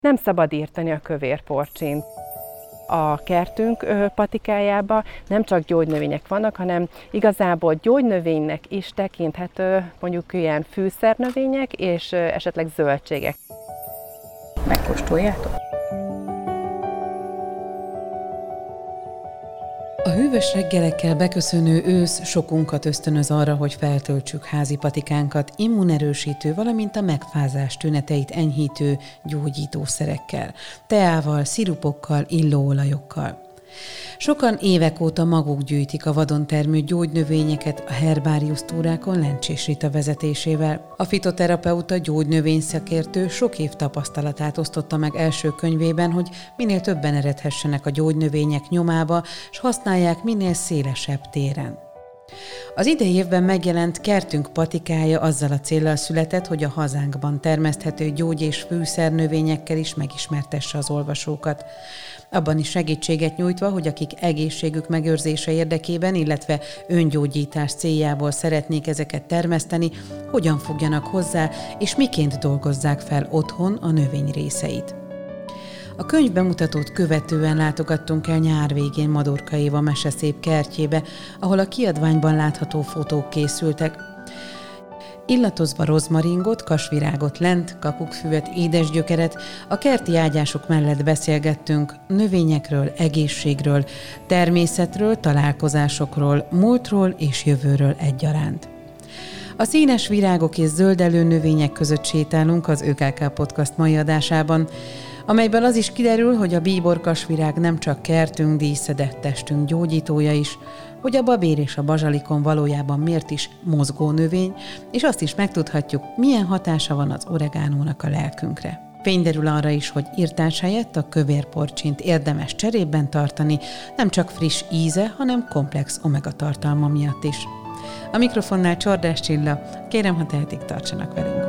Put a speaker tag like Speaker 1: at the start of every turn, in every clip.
Speaker 1: Nem szabad írtani a kövérporcsint. A kertünk patikájába nem csak gyógynövények vannak, hanem igazából gyógynövénynek is tekinthető mondjuk ilyen fűszernövények és esetleg zöldségek. Megkóstoljátok?
Speaker 2: A hűvös reggelekkel beköszönő ősz sokunkat ösztönöz arra, hogy feltöltsük házi patikánkat immunerősítő, valamint a megfázás tüneteit enyhítő gyógyítószerekkel, teával, szirupokkal, illóolajokkal. Sokan évek óta maguk gyűjtik a vadon termő gyógynövényeket a Herbarius túrákon Lencsés Rita vezetésével. A fitoterapeuta gyógynövényszakértő sok év tapasztalatát osztotta meg első könyvében, hogy minél többen eredhessenek a gyógynövények nyomába, s használják minél szélesebb téren. Az idei évben megjelent Kertünk patikája azzal a céllal született, hogy a hazánkban termeszthető gyógy- és fűszernövényekkel is megismertesse az olvasókat. Abban is segítséget nyújtva, hogy akik egészségük megőrzése érdekében, illetve öngyógyítás céljából szeretnék ezeket termeszteni, hogyan fogjanak hozzá, és miként dolgozzák fel otthon a növény részeit. A könyv bemutatót követően látogattunk el nyár végén Madorka Éva meseszép kertjébe, ahol a kiadványban látható fotók készültek. Illatozva rozmaringot, kasvirágot, lent, kakukfüvet, édesgyökeret, a kerti ágyások mellett beszélgettünk növényekről, egészségről, természetről, találkozásokról, múltról és jövőről egyaránt. A színes virágok és zöldelő növények között sétálunk az ÖKK Podcast mai adásában, amelyből az is kiderül, hogy a bíborkasvirág nem csak kertünk dísze, de testünk gyógyítója is, hogy a babér és a bazsalikon valójában miért is mozgó növény, és azt is megtudhatjuk, milyen hatása van az oregánónak a lelkünkre. Fény derül arra is, hogy írtás helyett a kövérporcsint érdemes cserében tartani, nem csak friss íze, hanem komplex omega tartalma miatt is. A mikrofonnál Csordás Csilla, kérem, ha tehetik, tartsanak velünk.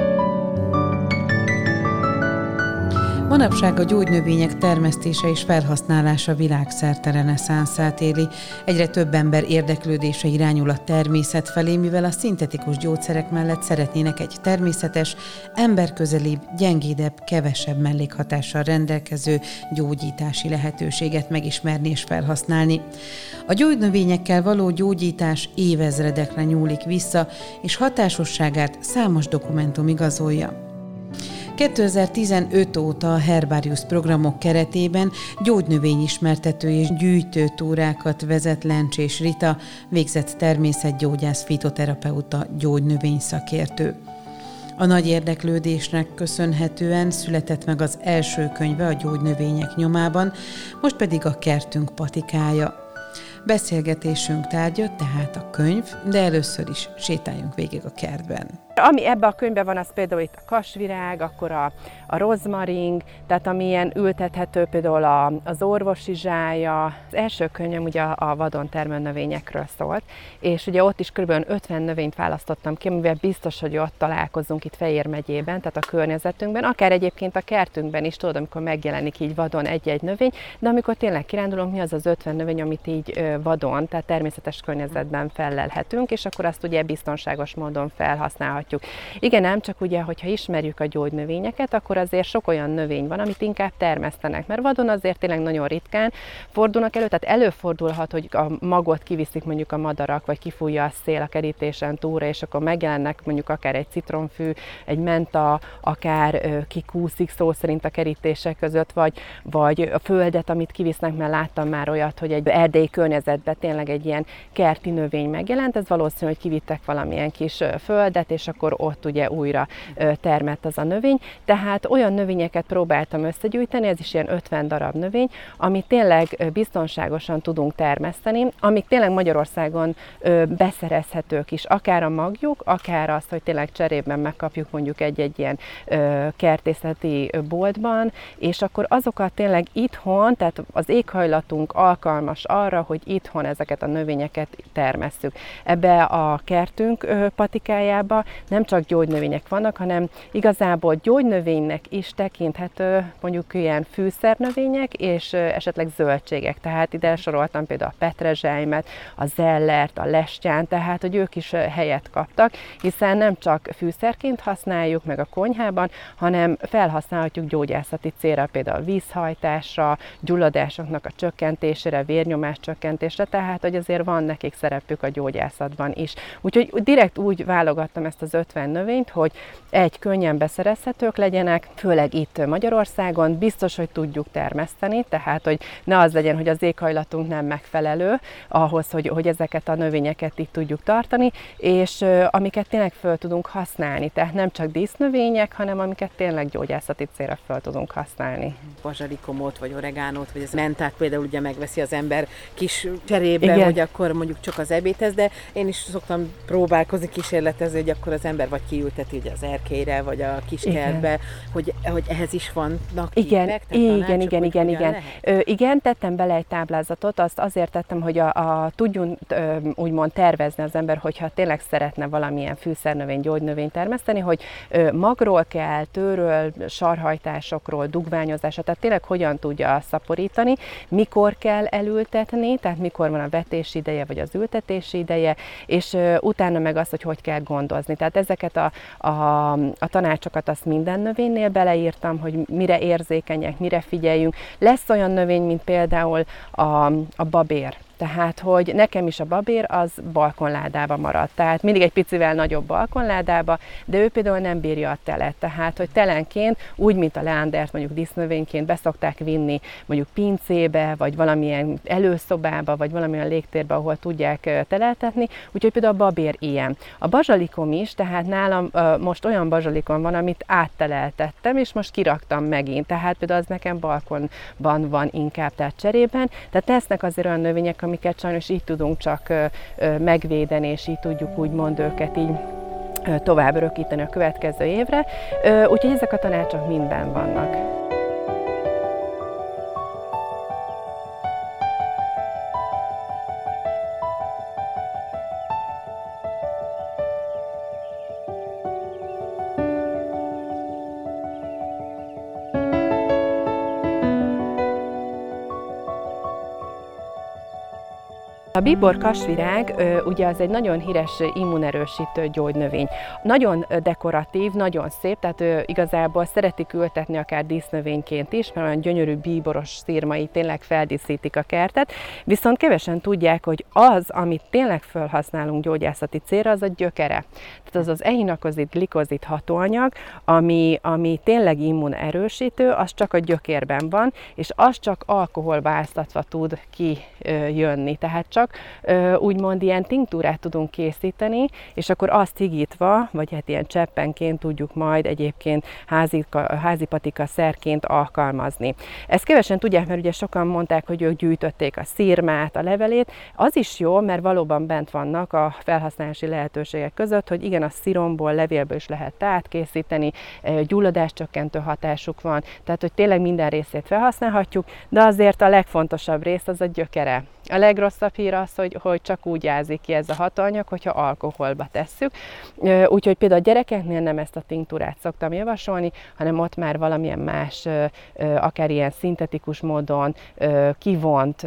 Speaker 2: Manapság a gyógynövények termesztése és felhasználása világszerte reneszánszát éli. Egyre több ember érdeklődése irányul a természet felé, mivel a szintetikus gyógyszerek mellett szeretnének egy természetes, emberközelibb, gyengédebb, kevesebb mellékhatással rendelkező gyógyítási lehetőséget megismerni és felhasználni. A gyógynövényekkel való gyógyítás évezredekre nyúlik vissza, és hatásosságát számos dokumentum igazolja. 2015 óta a Herbarius programok keretében gyógynövényismertető és gyűjtő túrákat vezet Lencsés Rita, végzett természetgyógyász, fitoterapeuta, gyógynövényszakértő. A nagy érdeklődésnek köszönhetően született meg az első könyve a gyógynövények nyomában, most pedig a Kertünk patikája. Beszélgetésünk tárgya tehát a könyv, de először is sétáljunk végig a kertben.
Speaker 1: Ami ebben a könyvben van, az például itt a kasvirág, akkor a rozmaring, tehát ami ilyen ültethető, például az orvosi zsája. Az első könyvem ugye a vadon termő növényekről szólt, és ugye ott is kb. 50 növényt választottam ki, amivel biztos, hogy ott találkozunk itt Fejér megyében, tehát a környezetünkben, akár egyébként a kertünkben is, tudod, amikor megjelenik így vadon egy-egy növény, de amikor tényleg kirándulunk, mi az az 50 növény, amit így vadon, tehát természetes környezetben fellelhetünk, és akkor azt ugye biztonságos módon felhasználhatjuk. Igen, ám csak ugye, hogyha ismerjük a gyógynövényeket, akkor azért sok olyan növény van, amit inkább termesztenek, mert vadon azért tényleg nagyon ritkán fordulnak elő, tehát előfordulhat, hogy a magot kiviszik mondjuk a madarak, vagy kifújja a szél a kerítésen túlra, és akkor megjelennek mondjuk akár egy citromfű, egy menta, akár kikúszik szó szerint a kerítések között, vagy a földet, amit kivisznek, mert láttam már olyat, hogy egy erdélyi környezetben tényleg egy ilyen kerti növény megjelent, ez valószínű, hogy kivittek valamilyen kis földet, és akkor ott ugye újra termett az a növény. Tehát olyan növényeket próbáltam összegyűjteni, ez is ilyen 50 darab növény, amit tényleg biztonságosan tudunk termeszteni, amik tényleg Magyarországon beszerezhetők is, akár a magjuk, akár az, hogy tényleg cserében megkapjuk mondjuk egy ilyen kertészeti boltban, és akkor azokat tényleg itthon, tehát az éghajlatunk alkalmas arra, hogy itthon ezeket a növényeket termesszük. Ebbe a Kertünk patikájába nem csak gyógynövények vannak, hanem igazából gyógynövénynek is tekinthető mondjuk ilyen fűszernövények és esetleg zöldségek. Tehát ide soroltam például a petrezselymet, a zellert, a lestyán, tehát hogy ők is helyet kaptak, hiszen nem csak fűszerként használjuk meg a konyhában, hanem felhasználhatjuk gyógyászati célra, például vízhajtásra, gyulladásoknak a csökkentésére, vérnyomás csökkentésre, tehát hogy azért van nekik szerepük a gyógyászatban is. Úgyhogy direkt úgy válogattam ezt az 50 növényt, hogy könnyen beszerezhetők legyenek, főleg itt Magyarországon, biztos, hogy tudjuk termeszteni, tehát hogy ne az legyen, hogy az éghajlatunk nem megfelelő ahhoz, hogy ezeket a növényeket itt tudjuk tartani, és amiket tényleg föl tudunk használni, tehát nem csak dísznövények, hanem amiket tényleg gyógyászati célra föl tudunk használni.
Speaker 2: Bazsalikomot, vagy oregánót, vagy ez mentát például ugye megveszi az ember kis cserébe,
Speaker 1: igen,
Speaker 2: hogy akkor mondjuk csak az ebédhez, de én is szoktam próbálkozni, kísérletezni, hogy akkor az ember vagy kiülteti ugye az erkélyre, vagy a kiskertbe, hogy ehhez is vannak tippek,
Speaker 1: igen, tettem bele egy táblázatot, azt azért tettem, hogy tudjunk úgymond tervezni az ember, hogyha tényleg szeretne valamilyen fűszernövény, gyógynövényt termeszteni, hogy magról kell, tőről, sarhajtásokról, dugványozásra, tehát tényleg hogyan tudja szaporítani, mikor kell elültetni, tehát mikor van a vetési ideje, vagy az ültetési ideje, és utána meg azt, hogy kell gondozni. Tehát ezeket a tanácsokat azt minden növénynél beleírtam, hogy mire érzékenyek, mire figyeljünk. Lesz olyan növény, mint például a babér. Tehát, hogy nekem is a babér az balkonládába maradt. Tehát mindig egy picivel nagyobb balkonládába, de ő például nem bírja a telet. Tehát, hogy telenként, úgy, mint a leandert mondjuk dísznövényként beszokták vinni mondjuk pincébe, vagy valamilyen előszobába, vagy valamilyen légtérbe, ahol tudják teleltetni. Úgyhogy például a babér ilyen. A bazsalikom is, tehát nálam most olyan bazsalikom van, amit átteleltettem, és most kiraktam megint. Tehát például az nekem balkonban van inkább, tehát cserében. Tehát lesznek azért olyan növények, amiket sajnos így tudunk csak megvédeni, és így tudjuk úgymond őket így tovább örökíteni a következő évre. Úgyhogy ezek a tanácsok mindben vannak. A bíbor kasvirág ugye az egy nagyon híres immunerősítő gyógynövény. Nagyon dekoratív, nagyon szép, tehát igazából szeretik ültetni akár dísznövényként is, mert olyan gyönyörű bíboros szirmai tényleg feldíszítik a kertet, viszont kevesen tudják, hogy az, amit tényleg felhasználunk gyógyászati célra, az a gyökere. Tehát az ejinakozid, glikozid hatóanyag, ami tényleg immunerősítő, az csak a gyökérben van, és az csak alkoholváztatva tud kijönni. Tehát csak úgymond ilyen tinktúrát tudunk készíteni, és akkor azt higítva, vagy hát ilyen cseppenként tudjuk majd egyébként házi patika szerként alkalmazni. Ezt kevesen tudják, mert ugye sokan mondták, hogy ők gyűjtötték a szirmát, a levelét. Az is jó, mert valóban bent vannak a felhasználási lehetőségek között, hogy igen, a sziromból, levélből is lehet teát készíteni, gyulladáscsökkentő hatásuk van, tehát hogy tényleg minden részét felhasználhatjuk, de azért a legfontosabb rész az a gyökere. A legrosszabb hír az, hogy csak úgy jázik ki ez a hatóanyag, hogyha alkoholba tesszük. Úgyhogy például a gyerekeknél nem ezt a tinktúrát szoktam javasolni, hanem ott már valamilyen más, akár ilyen szintetikus módon kivont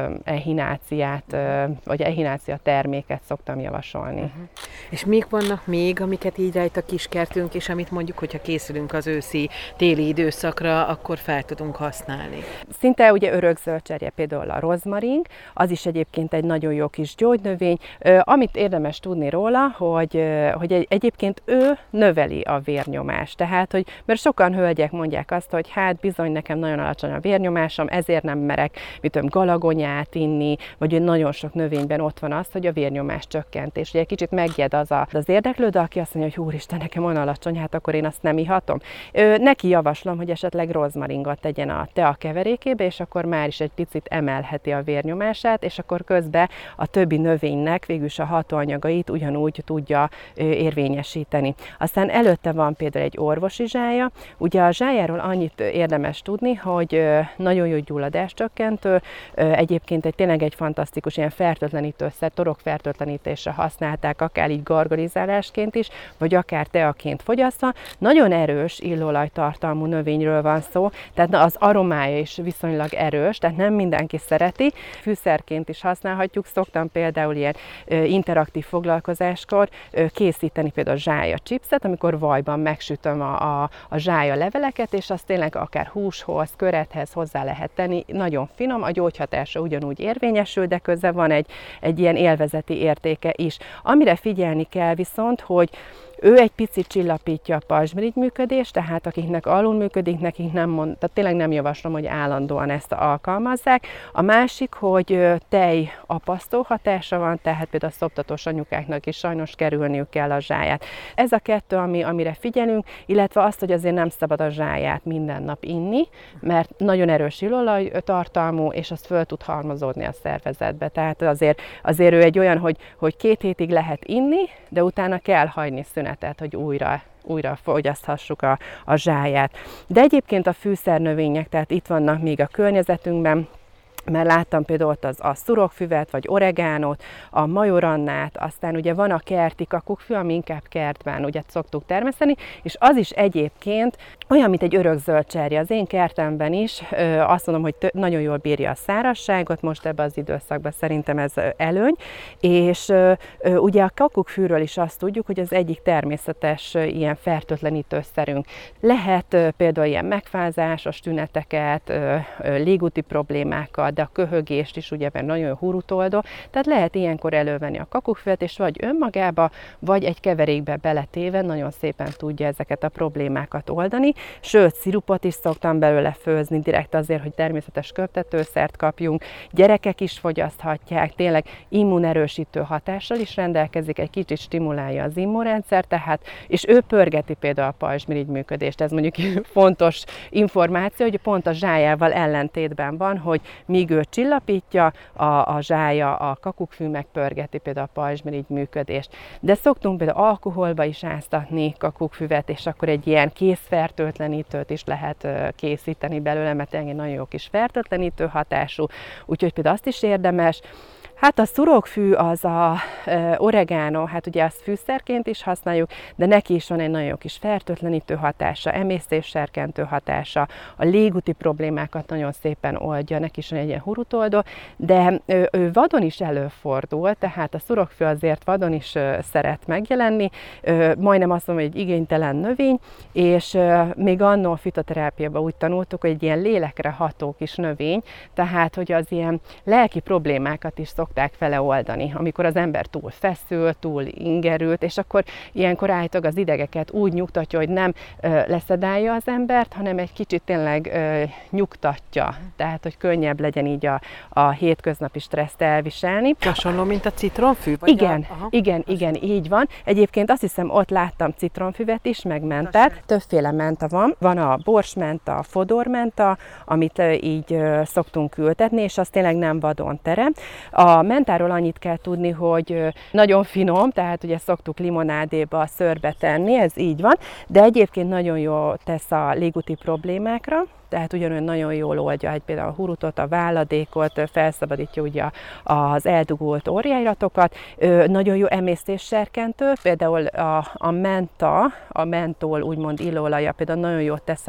Speaker 1: ehináciát, vagy ehinácia terméket szoktam javasolni. Uh-huh.
Speaker 2: És mik vannak még, amiket így rejt a kiskertünk, és amit mondjuk, hogyha készülünk az őszi-téli időszakra, akkor fel tudunk használni?
Speaker 1: Szinte ugye örökzöldcserje, például a rozmaring, az is egyébként egy nagyon jó kis gyógynövény. Amit érdemes tudni róla, hogy egyébként ő növeli a vérnyomást. Tehát, mert sokan hölgyek mondják azt, hogy hát bizony nekem nagyon alacsony a vérnyomásom, ezért nem merek galagonyát inni, vagy nagyon sok növényben ott van az, hogy a vérnyomás csökkentés. Ugye egy kicsit megjed az érdeklődő, aki azt mondja, hogy úristen, nekem olyan alacsony, hát akkor én azt nem ihatom. Neki javaslom, hogy esetleg rozmaringot tegyen a tea keverékébe, és akkor már is egy picit emelheti a vérnyomást vérnyomását, és akkor közben a többi növénynek végülis a hatóanyagait ugyanúgy tudja érvényesíteni. Aztán előtte van például egy orvosi zsája. Ugye a zsájáról annyit érdemes tudni, hogy nagyon jó gyulladáscsökkentő, egyébként tényleg egy fantasztikus ilyen fertőtlenítőszer, torokfertőtlenítésre használták, akár így gargarizálásként is, vagy akár teaként fogyasztva. Nagyon erős illóolajtartalmú növényről van szó, tehát az aromája is viszonylag erős, tehát nem mindenki szereti. Fűszerként is használhatjuk, szoktam például ilyen interaktív foglalkozáskor készíteni például zsája chipset, amikor vajban megsütöm a zsája leveleket, és azt tényleg akár húshoz, körethez hozzá lehet tenni. Nagyon finom, a gyógyhatása ugyanúgy érvényesül, de közben van egy ilyen élvezeti értéke is. Amire figyelni kell viszont, hogy ő egy picit csillapítja a pajzsmirigy működést, tehát akiknek alul működik, nekik tehát tényleg nem javaslom, hogy állandóan ezt alkalmazzák. A másik, hogy tejapasztó hatása van, tehát például a szoptatós anyukáknak is sajnos kerülniük kell a zsáját. Ez a kettő, amire figyelünk, illetve azt, hogy azért nem szabad a zsáját minden nap inni, mert nagyon erős illóolajtartalmú, és az föl tud halmozódni a szervezetbe. Tehát azért ő egy olyan, hogy 2 hétig lehet inni, de utána kell hagyni szünetet, hogy újra fogyaszthassuk a zsáját. De egyébként a fűszernövények, tehát itt vannak még a környezetünkben, mert láttam például ott a szurokfüvet, vagy oregánót, a majorannát, aztán ugye van a kerti kakukkfű, ami inkább kertben ugye szoktuk termeszteni, és az is egyébként olyan, mint egy örökzöld cserje. Az én kertemben is azt mondom, hogy nagyon jól bírja a szárazságot, most ebben az időszakban szerintem ez előny, és ugye a kakukkfűről is azt tudjuk, hogy az egyik természetes ilyen fertőtlenítőszerünk. Lehet például ilyen megfázásos tüneteket, légúti problémákat, de a köhögést is, ugye, mert nagyon hurutoldó, tehát lehet ilyenkor elővenni a kakukkfüvet, és vagy önmagába, vagy egy keverékbe beletéve nagyon szépen tudja ezeket a problémákat oldani, sőt, szirupot is szoktam belőle főzni, direkt azért, hogy természetes köptetőszert kapjunk, gyerekek is fogyaszthatják, tényleg immunerősítő hatással is rendelkezik, egy kicsit stimulálja az immunrendszer, tehát, és ő pörgeti például a pajzsmirigy működést, ez mondjuk fontos információ, hogy pont a zsájával ellentétben van, hogy míg ő csillapítja, a zsája, a kakukkfű megpörgeti például a pajzsmirigy működést. De szoktunk például alkoholba is áztatni kakukkfüvet, és akkor egy ilyen készfertőtlenítőt is lehet készíteni belőle, mert egy nagyon jó kis fertőtlenítő hatású, úgyhogy például azt is érdemes. Hát a szurokfű, az a oregano, hát ugye azt fűszerként is használjuk, de neki is van egy nagyon jó kis fertőtlenítő hatása, emésztésserkentő hatása, a légúti problémákat nagyon szépen oldja, neki is van egy ilyen hurutoldó, de ő vadon is előfordul, tehát a szurokfű azért vadon is szeret megjelenni, majdnem azt mondom, hogy egy igénytelen növény, és még annól fitoterápiában úgy tanultuk, hogy egy ilyen lélekre ható kis növény, tehát hogy az ilyen lelki problémákat is szokták vele oldani, amikor az ember túl feszül, túl ingerült, és akkor ilyenkor állítólag az idegeket úgy nyugtatja, hogy nem leszedálja az embert, hanem egy kicsit tényleg nyugtatja, tehát hogy könnyebb legyen így a hétköznapi stresszt elviselni.
Speaker 3: Hasonló, mint a citronfű?
Speaker 1: Vagy igen, így van. Egyébként azt hiszem, ott láttam citronfüvet is, meg mentát. Többféle menta van. Van a borsmenta, a fodormenta, amit így szoktunk ültetni, és az tényleg nem vadon terem. A mentáról annyit kell tudni, hogy nagyon finom, tehát ugye szoktuk limonádéba, szörbe tenni, ez így van, de egyébként nagyon jól tesz a légúti problémákra, tehát ugyanolyan nagyon jól oldja, hogy például a hurutot, a válladékot, felszabadítja ugye az eldugult orrjáratokat, nagyon jó emésztésserkentő, például a menta, a mentol úgymond illóolaja például nagyon jót tesz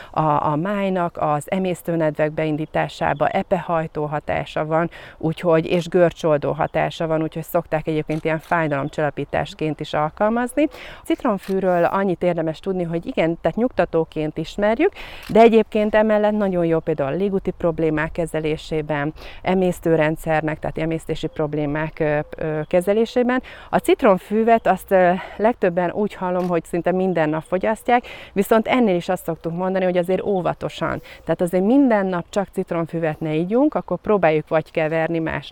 Speaker 1: a májnak, az emésztőnedvek beindításába, epehajtó hatása van, úgyhogy, és görcsoldó hatása van, úgyhogy szokták egyébként ilyen fájdalomcsillapításként is alkalmazni. A citronfűről annyit érdemes tudni, hogy igen, tehát nyugtatóként ismerjük, de egyébként emellett nagyon jó például a légúti problémák kezelésében, emésztőrendszernek, tehát emésztési problémák kezelésében. A citronfűvet azt legtöbben úgy hallom, hogy szinte minden nap fogyasztják, viszont ennél is azt szoktuk mondani, hogy azért óvatosan. Tehát azért minden nap csak citronfüvet ne ígyunk, akkor próbáljuk vagy keverni más növényel,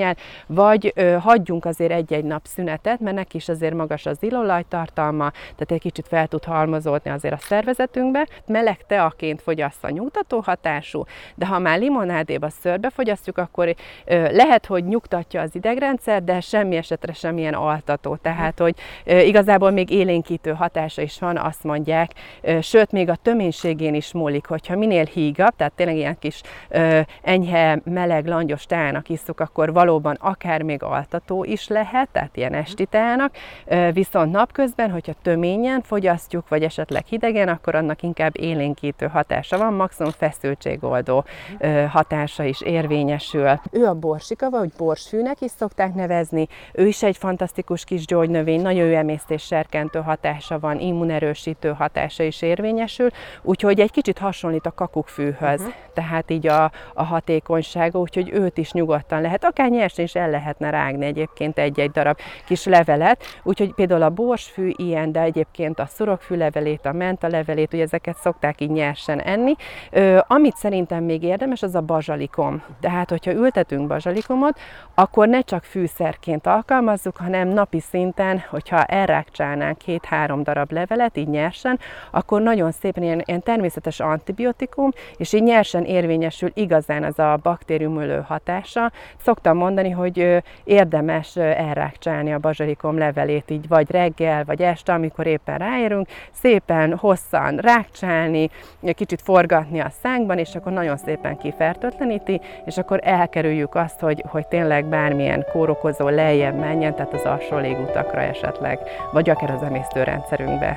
Speaker 1: növényel, vagy hagyjunk azért egy-egy nap szünetet, mert neki is azért magas az illóolajtartalma, tehát egy kicsit fel tud halmozódni azért a szervezetünkbe. Meleg teaként fogyassza nyugtató hatású, de ha már limonádéba szörbe fogyasztjuk, akkor lehet, hogy nyugtatja az idegrendszer, de semmi esetre semmilyen altató. Tehát, hogy igazából még élénkítő hatása is van, azt mondják, sőt, még a töménységén is múlik, hogyha minél hígabb, tehát tényleg ilyen kis enyhe, meleg, langyos teának isszuk, akkor valóban akár még altató is lehet, tehát ilyen esti teának, viszont napközben, hogyha töményen fogyasztjuk, vagy esetleg hidegen, akkor annak inkább élénkítő hatása van, maximum feszültségoldó hatása is érvényesül. Ő a borsika, vagy borsfűnek is szokták nevezni, ő is egy fantasztikus kis gyógynövény, nagyon jó emésztésserkentő hatása van, immunerősítő hatása is érvényesül, úgyhogy egy kicsit hasonlít a kakukkfűhöz, tehát így a hatékonysága, úgyhogy őt is nyugodtan lehet, akár nyersen is el lehetne rágni egyébként egy-egy darab kis levelet, úgyhogy például a borsfű ilyen, de egyébként a szurokfű levelét, a menta levelét, ugye ezeket szokták így nyersen enni. Amit szerintem még érdemes, az a bazsalikom. Tehát, hogyha ültetünk bazsalikomot, akkor ne csak fűszerként alkalmazzuk, hanem napi szinten, hogyha elrákcsálnánk 2-3 darab levelet, így nyersen, akkor nagyon szépen ilyen természetes antibiotikum, és így nyersen érvényesül igazán az a baktériumölő hatása. Szoktam mondani, hogy érdemes elrákcsálni a bazsalikom levelét, így vagy reggel, vagy este, amikor éppen ráérünk, szépen hosszan rákcsálni, kicsit forgatni a szánkban, és akkor nagyon szépen kifertőtleníti, és akkor elkerüljük azt, hogy tényleg bármilyen kórokozó lejjebb menjen, tehát az alsó légutakra esetleg, vagy akár az emésztőrendszerünkbe.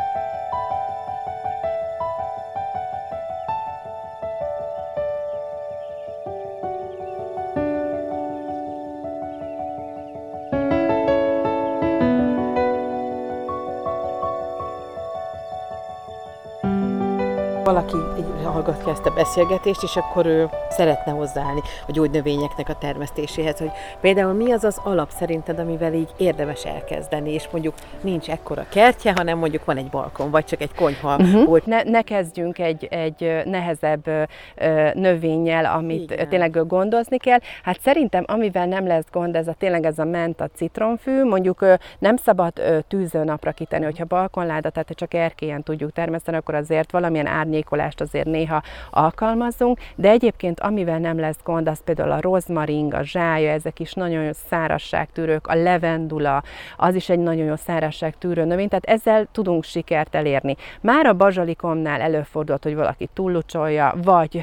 Speaker 3: Valaki hallgatja ezt a beszélgetést, és akkor ő szeretne hozzáállni a gyógynövényeknek a termesztéséhez, hogy például mi az az alap szerinted, amivel így érdemes elkezdeni, és mondjuk nincs ekkora kertje, hanem mondjuk van egy balkon, vagy csak egy konyha.
Speaker 1: Ne kezdjünk egy nehezebb növényel, amit
Speaker 3: igen,
Speaker 1: tényleg gondozni kell. Hát szerintem, amivel nem lesz gond, tényleg ez a menta citromfű, mondjuk nem szabad tűzőnapra kitenni, hogyha balkonláda, tehát csak erkélyen tudjuk termeszteni, akkor azért valamilyen árnyékolást azért néha alkalmazzunk, de egyébként amivel nem lesz gond, az például a rozmaring, a zsája, ezek is nagyon jó szárazságtűrők, a levendula, az is egy nagyon jó szárazságtűrő növény, tehát ezzel tudunk sikert elérni. Már a bazsalikomnál előfordult, hogy valaki túllucsolja, vagy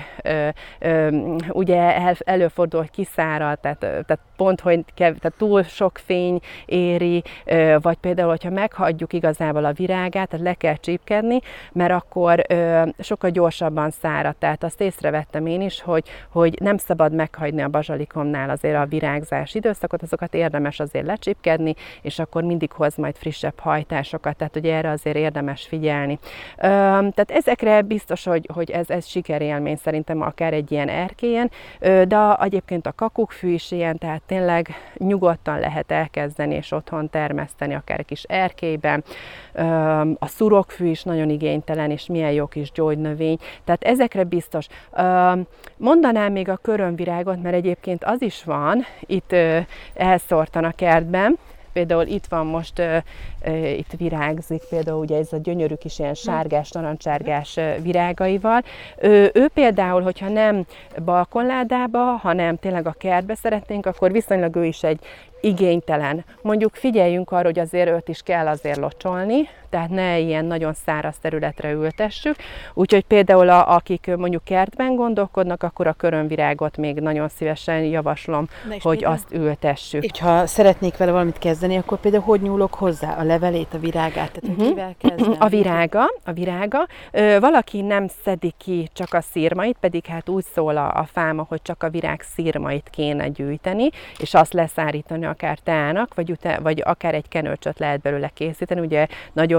Speaker 1: ugye előfordul, hogy kiszárad, tehát pont, hogy tehát túl sok fény éri, vagy például, hogyha meghagyjuk igazából a virágát, tehát le kell csípkedni, mert akkor sokkal gyorsabban szárad. Tehát azt észrevettem én is, hogy nem szabad meghagyni a bazsalikomnál azért a virágzás időszakot, azokat érdemes azért lecsípkedni, és akkor mindig hoz majd frissebb hajtásokat, tehát ugye erre azért érdemes figyelni. Tehát ezekre biztos, hogy ez sikerélmény szerintem akár egy ilyen erkélyen, de egyébként a kakukkfű is ilyen, tehát tényleg nyugodtan lehet elkezdeni és otthon termeszteni, akár egy kis erkélyben. A szurokfű is nagyon igénytelen, és milyen jó kis gyógynövény. Tehát ezekre biztos. Mondanám még a körömvirágot, mert egyébként az is van, itt elszórtan a kertben. Például itt van most, itt virágzik például ugye ez a gyönyörű kis ilyen sárgás, narancsárgás virágaival. Ő például, hogyha nem balkonládába, hanem tényleg a kertbe szeretnénk, akkor viszonylag ő is egy igénytelen. Mondjuk figyeljünk arra, hogy azért őt is kell azért locsolni, tehát ne ilyen nagyon száraz területre ültessük. Úgyhogy például akik mondjuk kertben gondolkodnak, akkor a körömvirágot még nagyon szívesen javaslom, hogy például azt ültessük.
Speaker 3: És ha szeretnék vele valamit kezdeni, akkor például hogy nyúlok hozzá? A levelét, a virágát? Tehát kivel kezdem?
Speaker 1: A virága. Valaki nem szedi ki csak a szírmait, pedig hát úgy szól a fáma, hogy csak a virág szírmait kéne gyűjteni, és azt leszárítani akár teának, vagy akár egy kenőcsöt lehet belőle készíteni. Ugye nagyon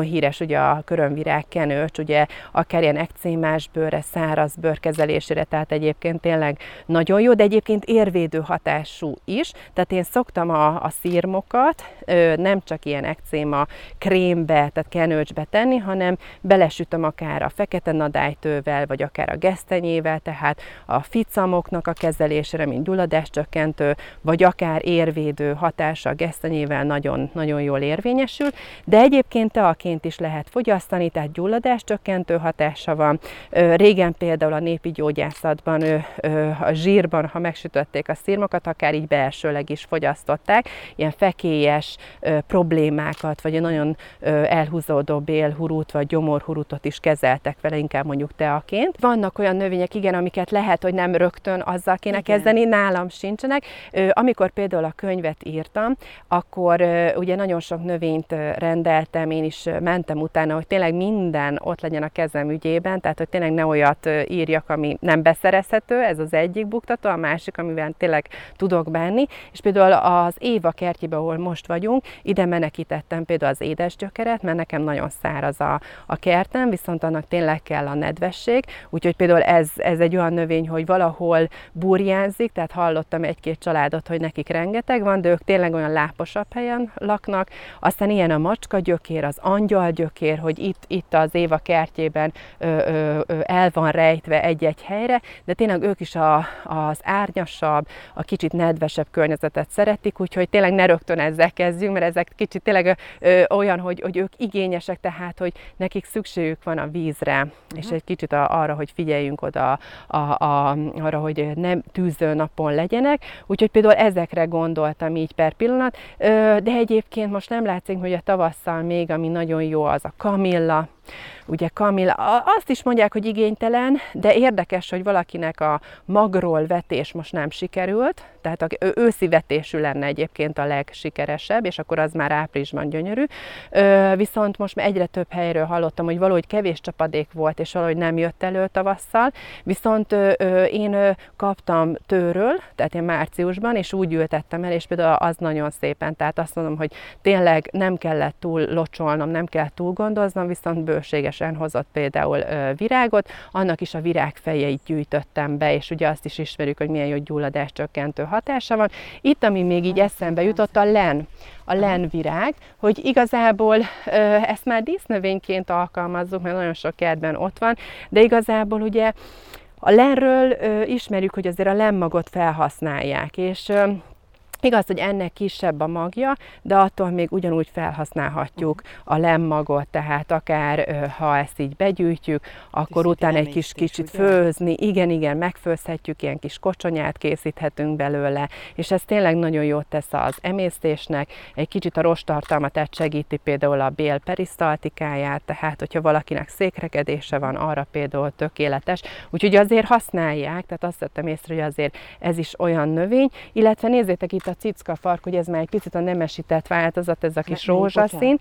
Speaker 1: híres ugye a körömvirág kenőcs, ugye akár ilyen ekcémás bőrre, száraz bőr kezelésére, tehát egyébként tényleg nagyon jó, de egyébként érvédő hatású is, tehát én szoktam a szirmokat nem csak ilyen ekcéma krémbe, tehát kenőcsbe tenni, hanem belesütöm akár a fekete nadálytővel, vagy akár a gesztenyével, tehát a ficamoknak a kezelésére, mint gyulladáscsökkentő, vagy akár érvédő hatása a gesztenyével nagyon jól érvényesül, de egyébként teaként is lehet fogyasztani, tehát gyulladáscsökkentő hatása van. Régen például a népi gyógyászatban a zsírban, ha megsütötték a szirmokat, akár így belsőleg is fogyasztották, ilyen fekélyes problémákat, vagy egy nagyon elhúzódó bélhurút, vagy gyomorhurutot is kezeltek vele, inkább mondjuk teaként. Vannak olyan növények, igen, amiket lehet, hogy nem rögtön azzal kéne kezdeni, nálam sincsenek. Amikor például a könyvet írtam, akkor ugye nagyon sok növényt rendeltem, én is mentem utána, hogy tényleg minden ott legyen a kezem ügyében, tehát hogy tényleg ne olyat írjak, ami nem beszerezhető, ez az egyik buktató, a másik, amivel tényleg tudok bánni, és például az Éva kertjében, ahol most vagyunk, ide menekítettem például az édesgyökeret, mert nekem nagyon száraz a kertem, viszont annak tényleg kell a nedvesség, úgyhogy például ez egy olyan növény, hogy valahol burjánzik, tehát hallottam egy-két családot, hogy nekik rengeteg van, de ők tényleg olyan láposabb helyen laknak, aztán ilyen a macskagyökér, az angyalgyökér, hogy itt az Éva kertjében el van rejtve egy-egy helyre, de tényleg ők is az árnyasabb, a kicsit nedvesebb környezetet szeretik, úgyhogy tényleg ne rögtön ezzel kezdjünk, mert ezek kicsit tényleg olyan, hogy ők igényesek, tehát hogy nekik szükségük van a vízre, és egy kicsit arra, hogy figyeljünk oda arra, hogy nem tűző napon legyenek, úgyhogy például ezekre gondoltam így per pillanat, de egyébként most nem látszik, hogy a tavasszal még, ami nagyon jó, az a kamilla. Ugye kamilla, azt is mondják, hogy igénytelen, de érdekes, hogy valakinek a magról vetés most nem sikerült, tehát őszi vetésű lenne egyébként a legsikeresebb, és akkor az már áprilisban gyönyörű. Viszont most már egyre több helyről hallottam, hogy valahogy kevés csapadék volt, és valahogy nem jött elő tavasszal, viszont én kaptam tőről, tehát én márciusban, és úgy ültettem el, és például az nagyon szépen, tehát azt mondom, hogy tényleg nem kellett túl locsolnom, nem kell túl gondoznom, viszont bőségesen hozott például virágot, annak is a virágfejeit gyűjtöttem be, és ugye azt is ismerjük, hogy milyen jó gyulladáscsökkentő hatása van. Itt, ami még így eszembe jutott, a lenvirág, hogy igazából ezt már dísznövényként alkalmazzuk, mert nagyon sok kertben ott van, de igazából ugye a lenről ismerjük, hogy azért a lenmagot felhasználják, és igaz, hogy ennek kisebb a magja, de attól még ugyanúgy felhasználhatjuk a lemmagot, tehát akár ha ezt így begyűjtjük, akkor utána egy kicsit főzni, igen, megfőzhetjük, ilyen kis kocsonyát készíthetünk belőle, és ez tényleg nagyon jót tesz az emésztésnek, egy kicsit a rosttartalmat segíti például a bél perisztaltikáját, tehát hogyha valakinek székrekedése van, arra például tökéletes, úgyhogy azért használják, tehát azt vettem észre, hogy azért ez is olyan növény, illetve nézzétek itt a cickafark, hogy ez már egy picit a nemesített változat, ez a kis rózsaszín.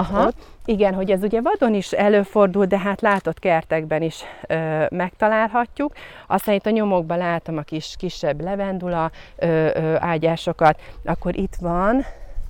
Speaker 1: Igen, hogy ez ugye vadon is előfordul, de hát látott kertekben is megtalálhatjuk. Aztán itt a nyomokban látom a kisebb levendula ágyásokat. Akkor itt van,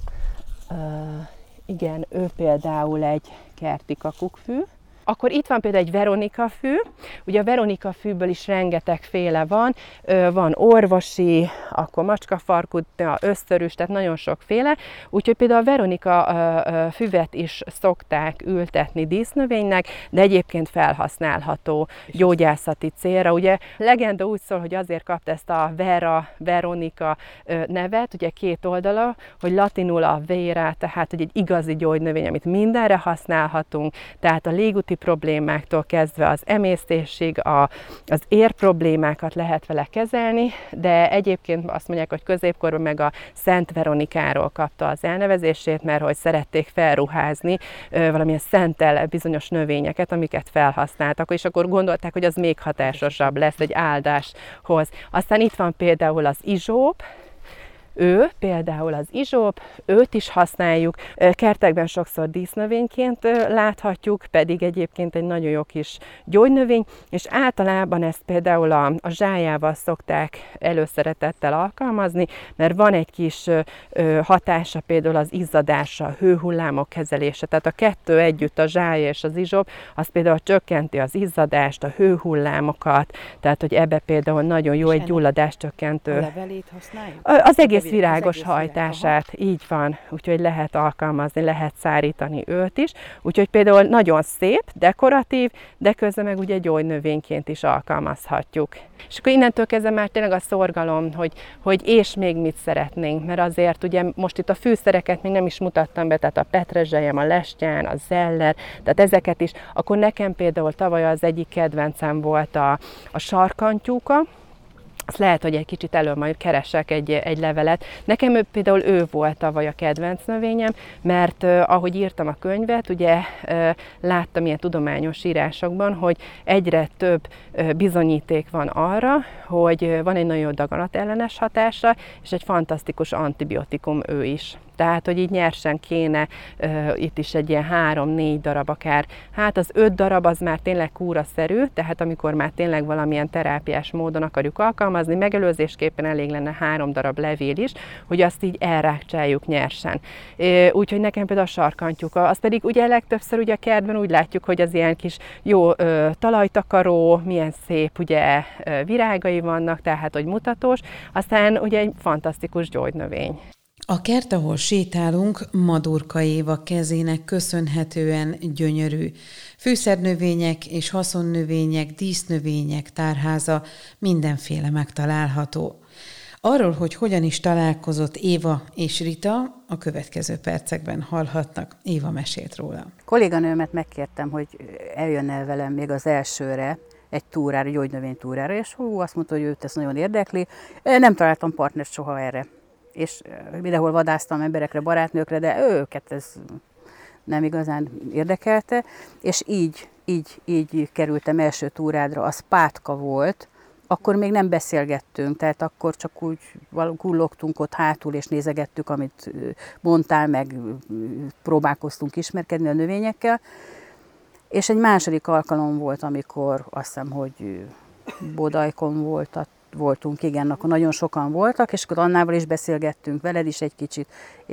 Speaker 1: igen, ő például egy kerti kakukkfű. Akkor itt van például egy Veronika fű, ugye a Veronika fűből is rengetegféle van orvosi, akkor macskafarkú, ösztörűs, tehát nagyon sokféle, úgyhogy például a Veronika füvet is szokták ültetni dísznövénynek, de egyébként felhasználható gyógyászati célra. Ugye legenda úgy szól, hogy azért kapta ezt a Veronika nevet, ugye két oldala, hogy latinul a vera, tehát hogy egy igazi gyógynövény, amit mindenre használhatunk, tehát a légúti problémáktól kezdve az emésztésig, az ér problémákat lehet vele kezelni, de egyébként azt mondják, hogy középkorban meg a Szent Veronikáról kapta az elnevezését, mert hogy szerették felruházni valamilyen szenttel bizonyos növényeket, amiket felhasználtak, és akkor gondolták, hogy az még hatásosabb lesz egy áldáshoz. Aztán itt van például az izsóp, például az izsop, őt is használjuk, kertekben sokszor dísznövényként láthatjuk, pedig egyébként egy nagyon jó kis gyógynövény, és általában ezt például a zsájával szokták előszeretettel alkalmazni, mert van egy kis hatása például az izzadásra, a hőhullámok kezelése, tehát a kettő együtt, a zsája és az izsop, az például csökkenti az izzadást, a hőhullámokat, tehát hogy ebbe például nagyon jó egy gyulladást csökkentő.
Speaker 3: A levelét használjuk?
Speaker 1: Az egész virágos hajtását, így van, úgyhogy lehet alkalmazni, lehet szárítani őt is, úgyhogy például nagyon szép, dekoratív, de közben meg ugye gyógynövényként is alkalmazhatjuk. És akkor innentől kezdve már tényleg a szorgalom, hogy és még mit szeretnénk, mert azért ugye most itt a fűszereket még nem is mutattam be, tehát a petrezselyem, a lestján, a zeller, tehát ezeket is, akkor nekem például tavaly az egyik kedvencem volt a sarkantyúka. Azt lehet, hogy egy kicsit elől majd keresek egy levelet. Nekem például ő volt tavaly a kedvenc növényem, mert ahogy írtam a könyvet, ugye láttam ilyen tudományos írásokban, hogy egyre több bizonyíték van arra, hogy van egy nagyon jó daganatellenes hatása, és egy fantasztikus antibiotikum ő is. Tehát, hogy így nyersen kéne, itt is egy ilyen 3-4 darab akár. Hát az 5 darab az már tényleg kúraszerű, tehát amikor már tényleg valamilyen terápiás módon akarjuk alkalmazni, megelőzésképpen elég lenne 3 darab levél is, hogy azt így elrákcsáljuk nyersen. Úgyhogy nekem például a sarkantyúka, az pedig ugye legtöbbször ugye a kertben úgy látjuk, hogy az ilyen kis jó talajtakaró, milyen szép ugye virágai vannak, tehát hogy mutatós, aztán ugye egy fantasztikus gyógynövény.
Speaker 2: A kert, ahol sétálunk, Madurka Éva kezének köszönhetően gyönyörű. Fűszernövények és haszonnövények, dísznövények tárháza mindenféle megtalálható. Arról, hogy hogyan is találkozott Éva és Rita, a következő percekben hallhatnak. Éva mesélt róla.
Speaker 4: Kolléganőmet megkértem, hogy eljön el velem még az elsőre, egy túrára, gyógynövénytúrára, és azt mondta, hogy őt ez nagyon érdekli. Nem találtam partnert soha erre. És mindenhol vadásztam emberekre, barátnőkre, de őket ez nem igazán érdekelte, és így kerültem első túrádra, az Pátka volt, akkor még nem beszélgettünk, tehát akkor csak úgy kullogtunk ott hátul, és nézegettük, amit mondtál, meg próbálkoztunk ismerkedni a növényekkel, és egy második alkalom volt, amikor azt hiszem, hogy Bodajkon voltunk, igen, akkor nagyon sokan voltak, és akkor Annával is beszélgettünk, veled is egy kicsit,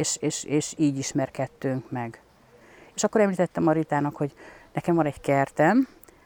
Speaker 4: és így ismerkedtünk meg. És akkor említettem a Ritának, hogy nekem van egy kertem,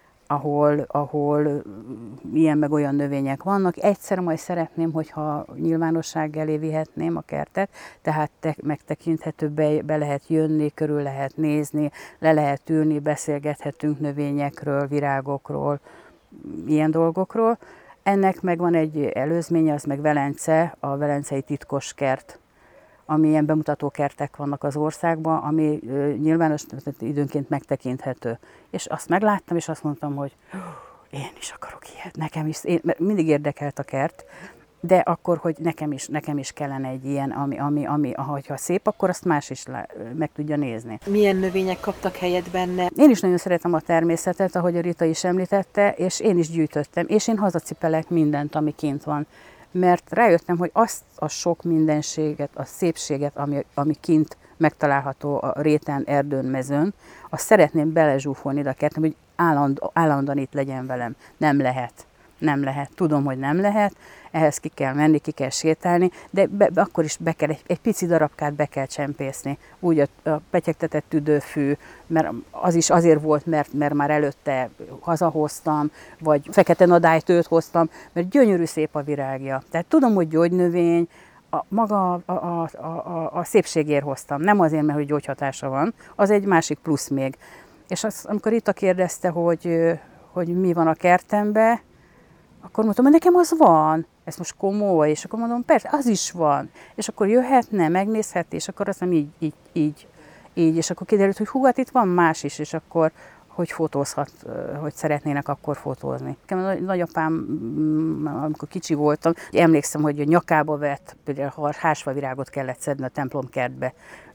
Speaker 4: ahol ilyen meg olyan növények vannak. Egyszer majd szeretném, hogyha nyilvánosság elé vihetném a kertet, tehát megtekinthető, be lehet jönni, körül lehet nézni, le lehet ülni, beszélgethetünk növényekről, virágokról, ilyen dolgokról. Ennek meg van egy előzménye, az meg Velence, a Velencei Titkos Kert, amilyen bemutató kertek vannak az országban, ami nyilvános időnként megtekinthető. És azt megláttam, és azt mondtam, hogy én is akarok ilyet, nekem is, mert mindig érdekelt a kert, de akkor, hogy nekem is kellene egy ilyen, ami ha szép, akkor azt más is meg tudja nézni.
Speaker 3: Milyen növények kaptak helyet benne?
Speaker 4: Én is nagyon szeretem a természetet, ahogy a Rita is említette, és én is gyűjtöttem, és én hazacipelek mindent, ami kint van. Mert rájöttem, hogy azt a sok mindenséget, a szépséget, ami kint megtalálható a réten, erdőn, mezőn, azt szeretném belezsúfolni ide a kertem, hogy állandóan itt legyen velem. Nem lehet. Tudom, hogy nem lehet, ehhez ki kell menni, ki kell sétálni, de akkor is egy pici darabkát be kell csempészni. Úgy a petyegtetett tüdőfű, mert az is azért volt, mert már előtte hazahoztam, vagy fekete nadálytőt hoztam, mert gyönyörű szép a virágja. Tehát tudom, hogy gyógynövény, maga a szépségért hoztam, nem azért, mert hogy gyógyhatása van, az egy másik plusz még. És amikor Rita kérdezte, hogy mi van a kertemben, akkor mondtam, hogy nekem az van, ez most komoly, és akkor mondom, persze, az is van. És akkor jöhetne, megnézhet, és akkor azt mondom, így. És akkor kiderült, hogy hát itt van más is, és akkor hogy fotózhat, hogy szeretnének akkor fotózni. Nekem a nagyapám, amikor kicsi voltam, emlékszem, hogy a nyakába vett, például házfavirágot kellett szedni a templomkertbe.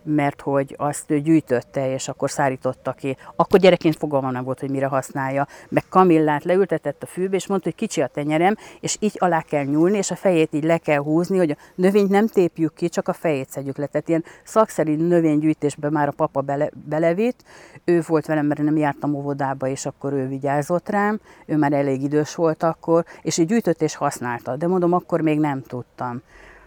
Speaker 4: mert hogy azt gyűjtötte, és akkor szárította ki. Akkor gyerekként fogalma nem volt, hogy mire használja. Meg kamillát leültetett a fűbe, és mondta, hogy kicsi a tenyerem, és így alá kell nyúlni, és a fejét így le kell húzni, hogy a növényt nem tépjük ki, csak a fejét szedjük le. Tehát ilyen szakszerű növénygyűjtésbe már a papa belevitt. Ő volt velem, mert nem jártam óvodába, és akkor ő vigyázott rám. Ő már elég idős volt akkor, és így gyűjtött és használta. De mondom, akkor még nem tudtam.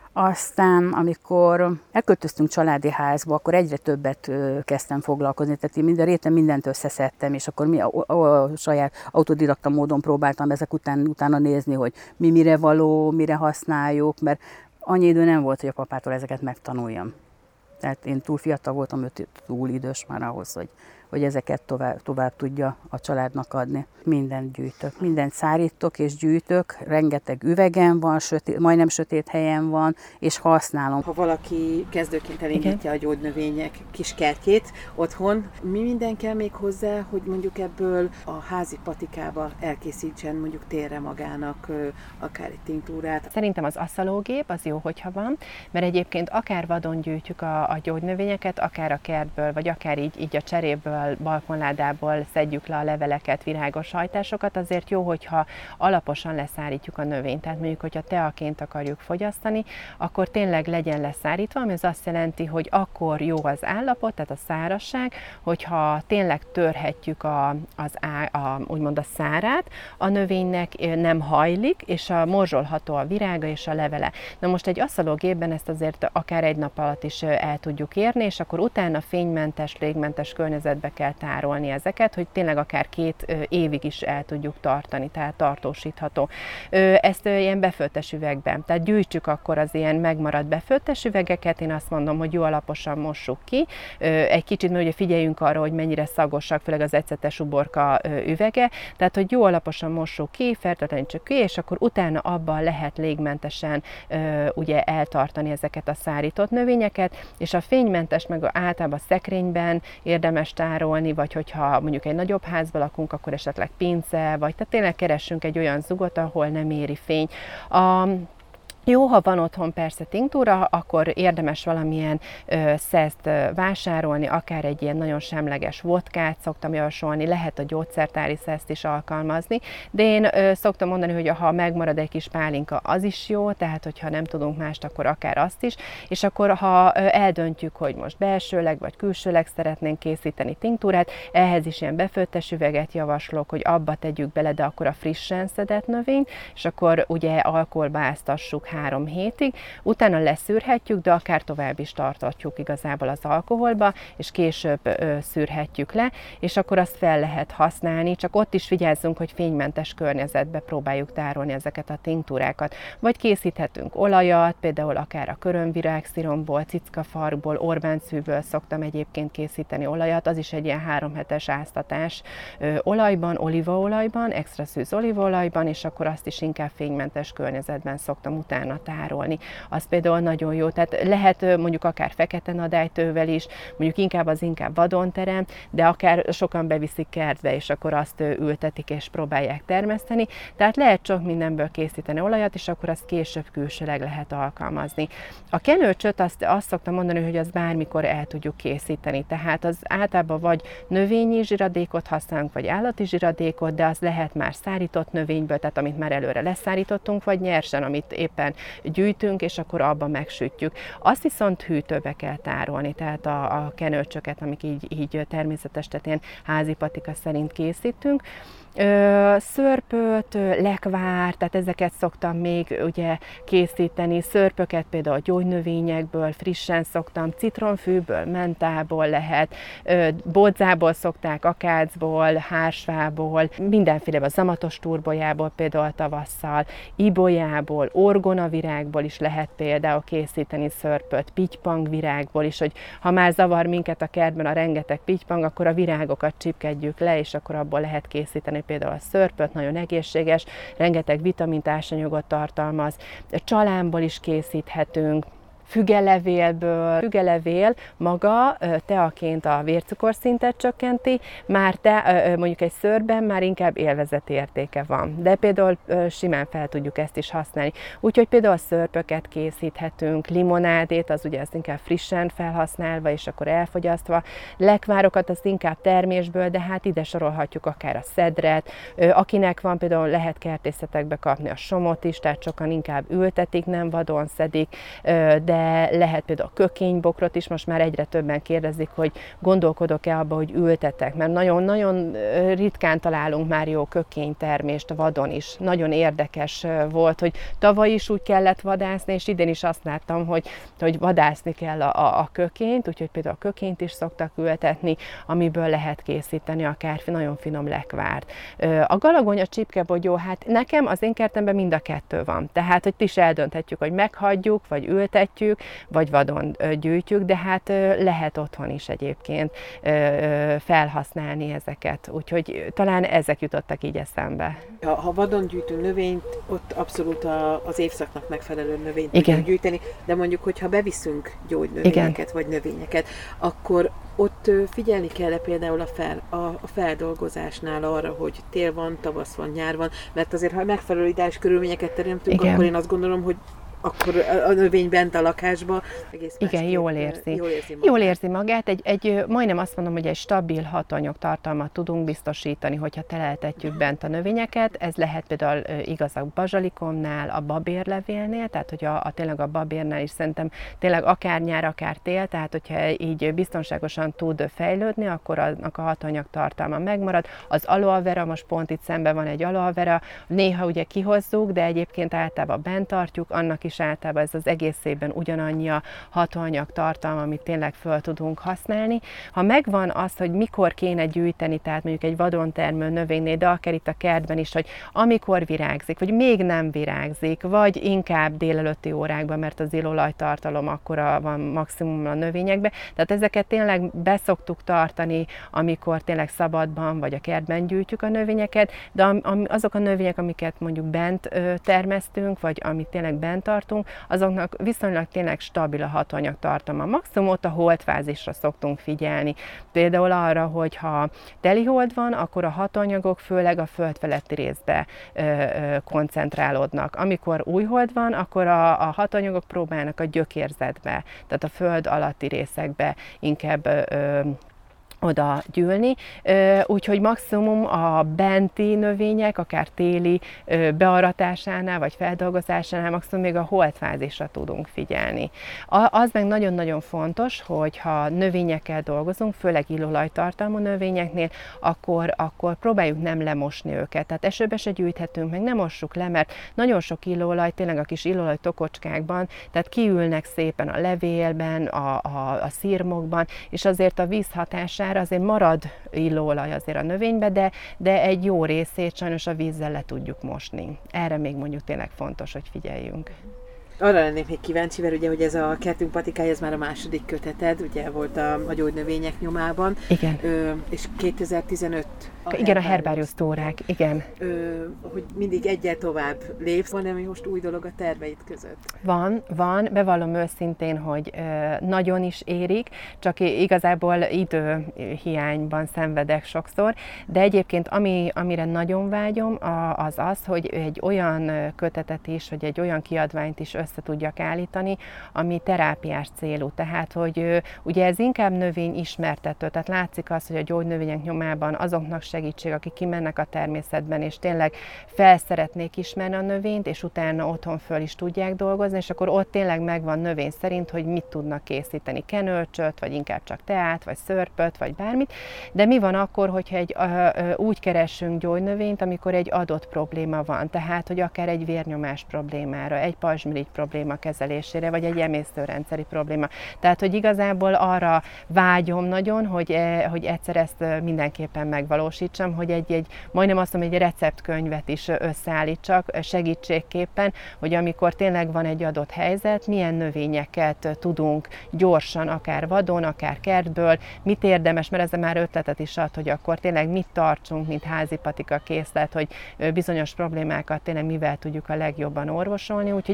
Speaker 4: Aztán, amikor elköltöztünk családi házba, akkor egyre többet kezdtem foglalkozni, tehát én minden réten mindent összeszedtem, és akkor a saját autodidakta módon próbáltam ezek utána nézni, hogy mi mire való, mire használjuk, mert annyi idő nem volt, hogy a papától ezeket megtanuljam. Tehát én túl fiatal voltam, ő túl idős már ahhoz, hogy ezeket tovább tudja a családnak adni. Mindent gyűjtök, mindent szárítok és gyűjtök, rengeteg üvegem van, majdnem sötét helyen van, és használom.
Speaker 3: Ha valaki kezdőként elindítja a gyógynövények kis kertjét otthon, mi minden kell még hozzá, hogy mondjuk ebből a házi patikába elkészítsen mondjuk térre magának akár egy tinktúrát?
Speaker 1: Szerintem az asszalógép az jó, hogyha van, mert egyébként akár vadon gyűjtjük a gyógynövényeket, akár a kertből, vagy akár így a cseréből, balkonládából szedjük le a leveleket, virágos hajtásokat, azért jó, hogyha alaposan leszárítjuk a növényt. Tehát mondjuk, hogyha teaként akarjuk fogyasztani, akkor tényleg legyen leszárítva, ami az azt jelenti, hogy akkor jó az állapot, tehát a szárazság, hogyha tényleg törhetjük úgymond a szárát, a növénynek nem hajlik, és morzsolható a virága és a levele. Na most egy asszalógépben ezt azért akár egy nap alatt is el tudjuk érni, és akkor utána fénymentes, légmentes környezetbe kell tárolni ezeket, hogy tényleg akár 2 évig is el tudjuk tartani, tehát tartósítható. Ezt ilyen befőttes üvegben, tehát gyűjtsük akkor az ilyen megmaradt befőttes üvegeket, én azt mondom, hogy jó alaposan mossuk ki, egy kicsit, mert ugye figyeljünk arra, hogy mennyire szagosak, főleg az ecetes uborka üvege, tehát hogy jó alaposan mossuk ki, fertőtlenítsük ki, és akkor utána abban lehet légmentesen ugye eltartani ezeket a szárított növényeket, és a fénymentes meg általában szekrényben érdemes tárolni, vagy hogyha mondjuk egy nagyobb házban lakunk, akkor esetleg pince, vagy tehát tényleg keressünk egy olyan zugot, ahol nem éri fény. Jó, ha van otthon persze tinktúra, akkor érdemes valamilyen szeszt vásárolni, akár egy ilyen nagyon semleges vodkát szoktam javasolni, lehet a gyógyszertári szeszt is alkalmazni, de én szoktam mondani, hogy ha megmarad egy kis pálinka, az is jó, tehát hogyha nem tudunk mást, akkor akár azt is, és akkor ha eldöntjük, hogy most belsőleg vagy külsőleg szeretnénk készíteni tinktúrát, ehhez is ilyen befőttes üveget javaslok, hogy abba tegyük bele, de akkor a frissen szedett növényt, és akkor ugye alkoholba áztassuk 3 hétig, utána leszűrhetjük, de akár tovább is tartatjuk igazából az alkoholba, és később szűrhetjük le, és akkor azt fel lehet használni, csak ott is vigyázzunk, hogy fénymentes környezetbe próbáljuk tárolni ezeket a tinktúrákat. Vagy készíthetünk olajat, például akár a körömvirágsziromból, cickafarkból, Orbán-szűből szoktam egyébként készíteni olajat, az is egy ilyen 3 hetes áztatás olajban, olívaolajban, extra szűz olívaolajban, és akkor azt is inkább fénymentes környezetben szoktam utána tárolni. Az például nagyon jó, tehát lehet mondjuk akár fekete nadrágtővel is, mondjuk inkább vadonterem, de akár sokan beviszik kertbe, és akkor azt ültetik és próbálják termeszteni. Tehát lehet sok mindenből készíteni olajat, és akkor azt később külsőleg lehet alkalmazni. A kenőcsöt azt szoktam mondani, hogy az bármikor el tudjuk készíteni, tehát az általában vagy növényi zsiradékot használunk, vagy állati zsiradékot, de az lehet már szárított növényből, tehát amit már előre leszárítottunk, vagy nyersen, amit éppen gyűjtünk, és akkor abban megsütjük. Azt viszont hűtőbe kell tárolni, tehát a kenőcsöket, amik így természetes, tehát ilyen házi patika szerint készítünk. Szörpöt, lekvár, tehát ezeket szoktam még ugye készíteni, szörpöket például gyógynövényekből, frissen szoktam, citronfűből, mentából lehet, bodzából szokták, akácból, hársfából, mindenféle zamatos turbolyából például tavasszal, ibolyából, orgonavirágból is lehet például készíteni szörpöt, pitypangvirágból is, hogy ha már zavar minket a kertben a rengeteg pitypang, akkor a virágokat csipkedjük le, és akkor abból lehet készíteni például a szörpöt, nagyon egészséges, rengeteg vitamint, ásványanyagot tartalmaz, csalánból is készíthetünk, Fügelevél maga teaként a vércukorszintet csökkenti, már mondjuk egy szőrben már inkább élvezetértéke van. De például simán fel tudjuk ezt is használni. Úgyhogy például szörpöket készíthetünk, limonádét, az ugye ezt inkább frissen felhasználva, és akkor elfogyasztva. Lekvárokat az inkább termésből, de hát ide sorolhatjuk akár a szedret. Akinek van, például lehet kertészetekbe kapni a somot is, tehát sokan inkább ültetik, nem vadon szedik, de lehet például a kökénybokrot is, most már egyre többen kérdezik, hogy gondolkodok-e abba, hogy ültetek, mert nagyon-nagyon ritkán találunk már jó kökénytermést a vadon is. Nagyon érdekes volt, hogy tavaly is úgy kellett vadászni, és idén is azt láttam, hogy vadászni kell a kökényt, úgyhogy például a kökényt is szoktak ültetni, amiből lehet készíteni akár nagyon finom lekvárt. A galagonya, csipkebogyó, hát nekem az én kertemben mind a kettő van. Tehát, hogy is eldönthetjük, hogy meghagyjuk, vagy ültetjük, vagy vadon gyűjtjük, de hát lehet otthon is egyébként felhasználni ezeket. Úgyhogy talán ezek jutottak így eszembe.
Speaker 3: Ha vadon gyűjtünk növényt, ott abszolút az évszaknak megfelelő növényt tudjuk gyűjteni, de mondjuk, hogyha beviszünk gyógynövényeket vagy növényeket, akkor ott figyelni kell például a feldolgozásnál arra, hogy tél van, tavasz van, nyár van, mert azért, ha megfelelő ideális körülményeket teremtünk, akkor én azt gondolom, hogy akkor a növény bent a lakásba egész másképp,
Speaker 1: jól érzi magát. Majdnem azt mondom, hogy egy stabil hatanyag tartalmat tudunk biztosítani, hogyha teleltetjük bent a növényeket. Ez lehet például igaz a bazsalikomnál, a babérlevélnél, tehát hogy tényleg a babérnál is szerintem tényleg akár nyár, akár tél, tehát hogyha így biztonságosan tud fejlődni, akkor annak a hatanyag tartalma megmarad. Az aloe vera, most pont itt szemben van egy aloe vera, néha ugye kihozzuk, de egyébként általában bent tartjuk, annak is általában ez az egész évben ugyanannyi a hatóanyag tartalma, amit tényleg föl tudunk használni. Ha megvan az, hogy mikor kéne gyűjteni, tehát mondjuk egy vadon termő növénynél, de akár itt a kertben is, hogy amikor virágzik, vagy még nem virágzik, vagy inkább délelőtti órákban, mert az illóolajtartalom akkora van maximum a növényekben. Tehát ezeket tényleg beszoktuk tartani, amikor tényleg szabadban, vagy a kertben gyűjtjük a növényeket, de azok a növények, amiket mondjuk bent termesztünk, vagy amit tényleg bent tartunk, azoknak viszonylag tényleg stabil a hatóanyag tartalma. Maximum ott a holdfázisra szoktunk figyelni. Például arra, hogy ha teli hold van, akkor a hatóanyagok főleg a föld feletti részbe koncentrálódnak. Amikor új hold van, akkor a hatóanyagok próbálnak a gyökérzetbe, tehát a föld alatti részekbe inkább oda gyűlni, úgyhogy maximum a benti növények, akár téli bearatásánál, vagy feldolgozásánál maximum még a holdfázisra tudunk figyelni. Az meg nagyon-nagyon fontos, hogy ha növényekkel dolgozunk, főleg illóolajtartalmú növényeknél, akkor próbáljuk nem lemosni őket. Tehát esőbe se gyűjthetünk, meg nem mossuk le, mert nagyon sok illóolaj, tényleg a kis illóolaj tokocskákban, tehát kiülnek szépen a levélben, a szirmokban, és azért a víz hatására azért marad illóolaj azért a növénybe, de egy jó részét sajnos a vízzel le tudjuk mosni. Erre még mondjuk tényleg fontos, hogy figyeljünk.
Speaker 3: Arra lennék még kíváncsi, mert ugye, hogy ez a Kertünk patikája, ez már a második köteted, ugye volt a gyógynövények nyomában.
Speaker 1: Igen. És
Speaker 3: 2015
Speaker 1: a Herbarius tórák, igen.
Speaker 3: Hogy mindig egyel tovább lépsz, van-e most új dolog a terveid között?
Speaker 1: Van, bevallom őszintén, hogy nagyon is érik, csak igazából időhiányban szenvedek sokszor, de egyébként amire nagyon vágyom, az, hogy egy olyan kötetet is, hogy egy olyan kiadványt is össze tudjak állítani, ami terápiás célú. Tehát, hogy ugye ez inkább növény ismertető, tehát látszik az, hogy a gyógynövények nyomában azoknak segítség, akik kimennek a természetben, és tényleg szeretnék ismerni a növényt, és utána otthon föl is tudják dolgozni, és akkor ott tényleg megvan növény szerint, hogy mit tudnak készíteni, kenölcsöt, vagy inkább csak teát, vagy szörpöt, vagy bármit. De mi van akkor, hogyha úgy keresünk gyógynövényt, amikor egy adott probléma van, tehát, hogy akár egy vérnyomás problémára, egy pajzsmirigy probléma kezelésére, vagy egy emésztőrendszeri probléma. Tehát, hogy igazából arra vágyom nagyon, hogy egyszer ezt mindenképpen megvalósítsam, hogy majdnem azt mondom, egy receptkönyvet is összeállítsak segítségképpen, hogy amikor tényleg van egy adott helyzet, milyen növényeket tudunk gyorsan, akár vadon, akár kertből, mit érdemes, mert ez már ötletet is ad, hogy akkor tényleg mit tartsunk, mint házi patika készlet, hogy bizonyos problémákat tényleg mivel tudjuk a legjobban orvosolni, úgyhogy igazából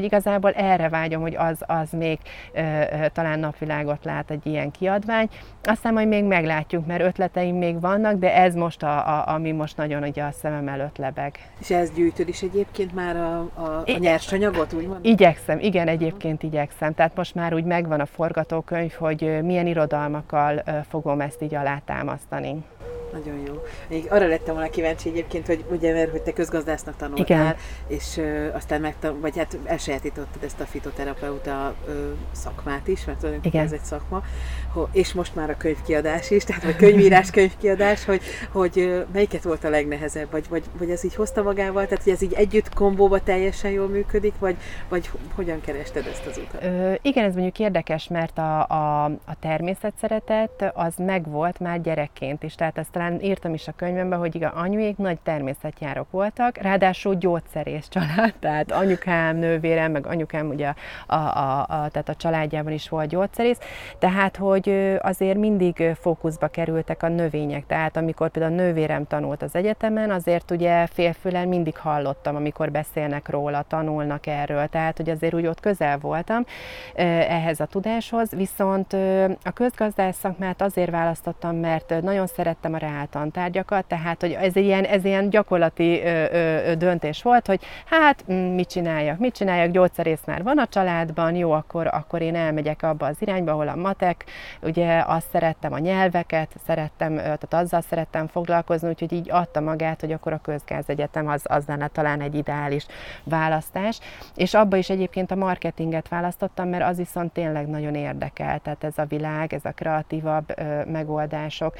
Speaker 1: igazából erre vágyom, hogy az még talán napvilágot lát egy ilyen kiadvány. Aztán majd még meglátjuk, mert ötleteim még vannak, de ez most ami most nagyon ugye a szemem előtt lebeg.
Speaker 3: És ezt gyűjtöd is egyébként már a nyersanyagot, úgymond?
Speaker 1: Igyekszem, igen, egyébként igyekszem. Tehát most már úgy megvan a forgatókönyv, hogy milyen irodalmakkal fogom ezt így alátámasztani.
Speaker 3: Nagyon jó. Még arra lettem volna kíváncsi egyébként, hogy ugye, mert hogy te közgazdásznak tanultál, igen. És aztán vagy hát elsajátítottad ezt a fitoterapeuta szakmát is, mert tulajdonképpen ez egy szakma, és most már a könyvkiadás is, tehát vagy könyvírás, könyvkiadás, hogy melyiket volt a legnehezebb, vagy ez így hozta magával, tehát hogy ez így együtt kombóba teljesen jól működik, vagy hogyan kerested ezt az utat?
Speaker 1: Igen, ez mondjuk érdekes, mert a természetszeretet az megvolt már gyerekként is, tehát ezt talán írtam is a könyvemben, hogy igen, anyuék nagy természetjárók voltak, ráadásul gyógyszerész család, tehát anyukám, nővérem, meg anyukám ugye tehát a családjában is volt gyógyszerész, tehát hogy azért mindig fókuszba kerültek a növények, tehát amikor például a nővérem tanult az egyetemen, azért ugye félfülen mindig hallottam, amikor beszélnek róla, tanulnak erről, tehát hogy azért úgy ott közel voltam ehhez a tudáshoz, viszont a közgazdász szakmát azért választottam, mert nagyon szerettem a reáltantárgyakat, tehát hogy ez ilyen gyakorlati döntés volt, hogy hát mit csináljak, gyógyszerész már van a családban, jó, akkor én elmegyek abba az irányba, ahol a matek, ugye azt szerettem, a nyelveket szerettem, tehát azzal szerettem foglalkozni, úgyhogy így adta magát, hogy akkor a közgázegyetem az lenne talán egy ideális választás, és abba is egyébként a marketinget választottam, mert az viszont tényleg nagyon érdekel, tehát ez a világ, ez a kreatívabb megoldások,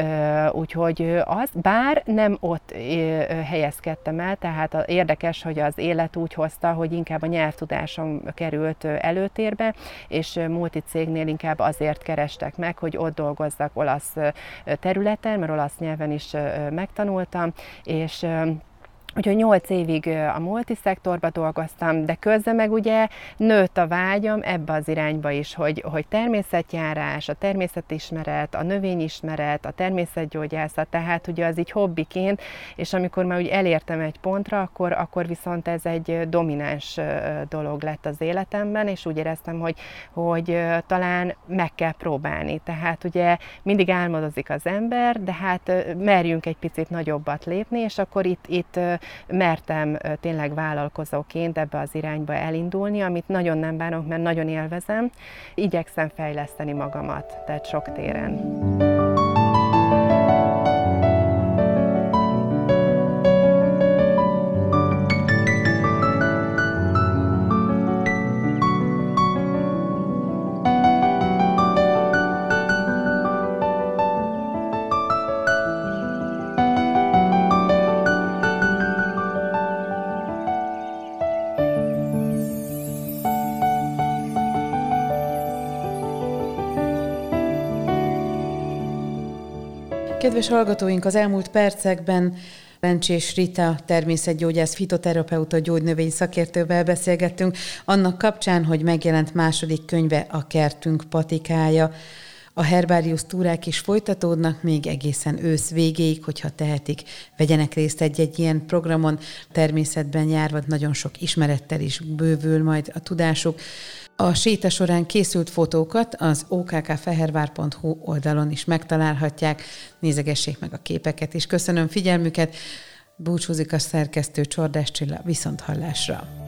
Speaker 1: úgyhogy bár nem ott helyezkedtem el, tehát érdekes, hogy az élet úgy hozta, hogy inkább a nyelvtudásom került előtérbe, és multicégnél inkább azért kerestek meg, hogy ott dolgozzak olasz területen, mert olasz nyelven is megtanultam, és úgyhogy 8 évig a multiszektorban dolgoztam, de közben meg ugye nőtt a vágyam ebbe az irányba is, hogy természetjárás, a természetismeret, a növényismeret, a természetgyógyászat, tehát ugye az így hobbiként, és amikor már úgy elértem egy pontra, akkor viszont ez egy domináns dolog lett az életemben, és úgy éreztem, hogy talán meg kell próbálni. Tehát ugye mindig álmodozik az ember, de hát merjünk egy picit nagyobbat lépni, és akkor itt mertem tényleg vállalkozóként ebbe az irányba elindulni, amit nagyon nem bánok, mert nagyon élvezem. Igyekszem fejleszteni magamat, tehát sok téren.
Speaker 2: Kedves hallgatóink, az elmúlt percekben Lencsés Rita, természetgyógyász, fitoterapeuta, gyógynövény szakértővel beszélgettünk annak kapcsán, hogy megjelent második könyve, A kertünk patikája. A herbárius túrák is folytatódnak még egészen ősz végéig, hogyha tehetik, vegyenek részt egy ilyen programon. Természetben járva nagyon sok ismerettel is bővül majd a tudásuk. A séta során készült fotókat az okkfehérvár.hu oldalon is megtalálhatják. Nézegessék meg a képeket is. Köszönöm figyelmüket. Búcsúzik a szerkesztő, Csordás Csilla, viszonthallásra.